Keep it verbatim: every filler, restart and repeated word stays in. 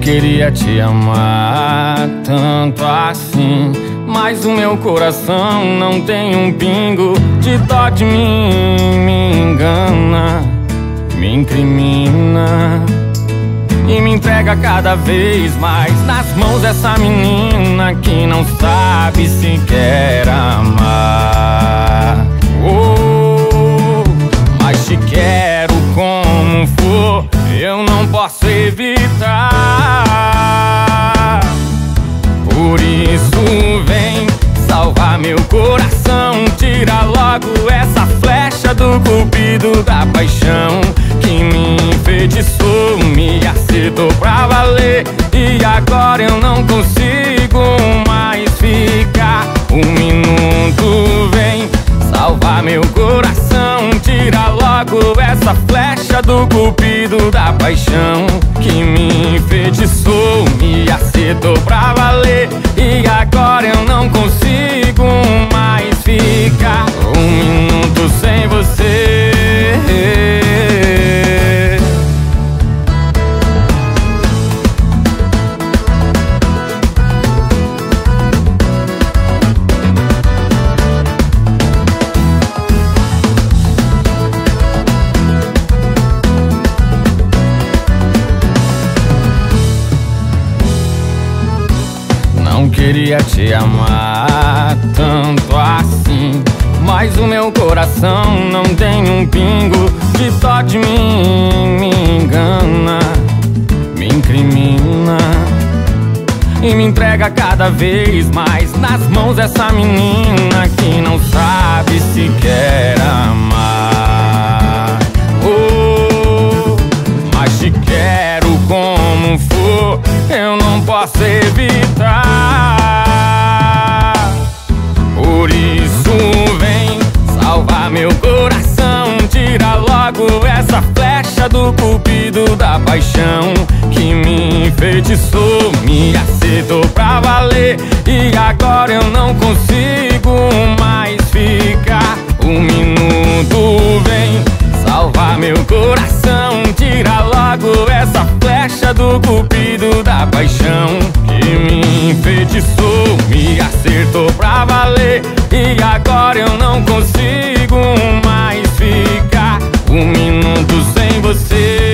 queria te amar tanto assim, mas o meu coração não tem um pingo de dó de mim. Me engana, me incrimina e me entrega cada vez mais nas mãos dessa menina que não sabe sequer amar. Oh, mas te quero como for, eu não posso evitar. Por isso vem salvar meu coração, tira logo essa flecha do cupido da paixão que me enfeitiçou, me acertou pra valer, e agora eu não consigo mais ficar. Um minuto vem salvar meu coração, tira logo essa flecha do cupido da paixão que me enfeitiçou, me acertou pra valer, e agora eu não consigo mais ficar. Um minuto sem você. Não queria te amar tanto assim, mas o meu coração não tem um pingo de dó de mim. Me engana, me incrimina e me entrega cada vez mais nas mãos dessa menina que não sabe sequer amar. Oh, mas te quero como for, eu não posso evitar. Por isso vem salvar meu coração, tira logo essa flecha do cupido da paixão que me enfeitiçou, me acertou pra valer, e agora eu não consigo mais ficar. Um minuto vem salvar meu coração, tira logo essa flecha do cupido da paixão que me enfeitiçou, me acertou pra valer, e agora eu não consigo mais ficar. Um minuto sem você.